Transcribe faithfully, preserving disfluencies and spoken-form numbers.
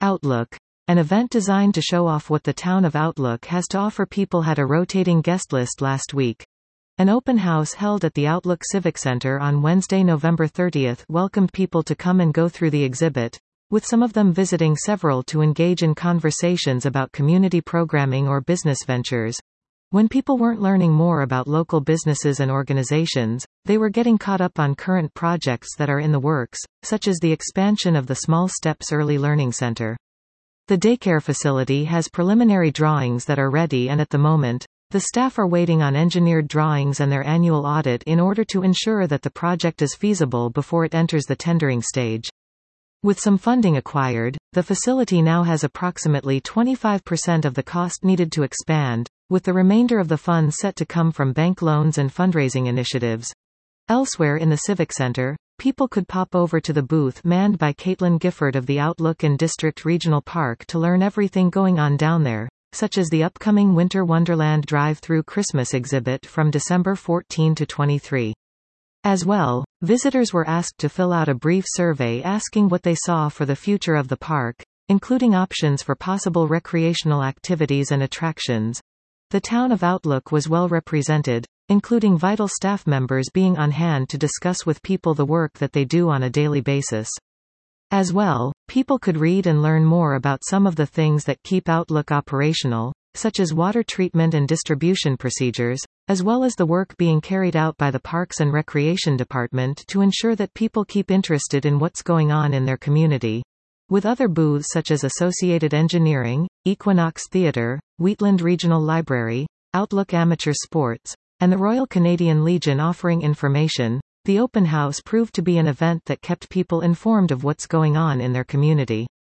Outlook, an event designed to show off what the town of Outlook has to offer people, had a rotating guest list last week. An open house held at the Outlook Civic Center on Wednesday, November thirtieth, welcomed people to come and go through the exhibit, with some of them visiting several to engage in conversations about community programming or business ventures. When people weren't learning more about local businesses and organizations, they were getting caught up on current projects that are in the works, such as the expansion of the Small Steps Early Learning Center. The daycare facility has preliminary drawings that are ready, and at the moment, the staff are waiting on engineered drawings and their annual audit in order to ensure that the project is feasible before it enters the tendering stage. With some funding acquired, the facility now has approximately twenty-five percent of the cost needed to expand, with the remainder of the funds set to come from bank loans and fundraising initiatives. Elsewhere in the Civic Center, people could pop over to the booth manned by Caitlin Gifford of the Outlook and District Regional Park to learn everything going on down there, such as the upcoming Winter Wonderland Drive-Through Christmas exhibit from December fourteenth to twenty-third. As well, visitors were asked to fill out a brief survey asking what they saw for the future of the park, including options for possible recreational activities and attractions. The town of Outlook was well represented, including vital staff members being on hand to discuss with people the work that they do on a daily basis. As well, people could read and learn more about some of the things that keep Outlook operational, such as water treatment and distribution procedures, as well as the work being carried out by the Parks and Recreation Department to ensure that people keep interested in what's going on in their community. With other booths such as Associated Engineering, Equinox Theatre, Wheatland Regional Library, Outlook Amateur Sports, and the Royal Canadian Legion offering information, the open house proved to be an event that kept people informed of what's going on in their community.